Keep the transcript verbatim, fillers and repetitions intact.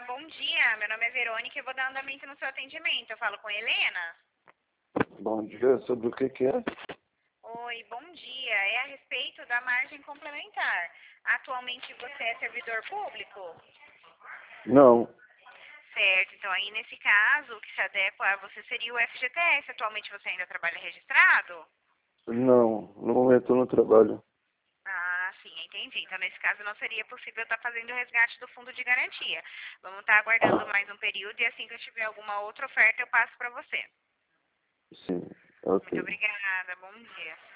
bom dia. Meu nome é Verônica e eu vou dar andamento no seu atendimento. Eu falo com Helena? Bom dia, sobre o que que é? Oi, bom dia. É a respeito da margem complementar. Atualmente você é servidor público? Não, Certo, então aí nesse caso, o que se adequa a você seria o F G T S. Atualmente você ainda trabalha registrado? não, no momento eu não trabalho. Ah, sim, entendi. Então, nesse caso, não seria possível estar fazendo o resgate do fundo de garantia. Vamos estar aguardando mais um período e assim que eu tiver alguma outra oferta, eu passo para você. Sim, Muito ok. obrigada, bom dia.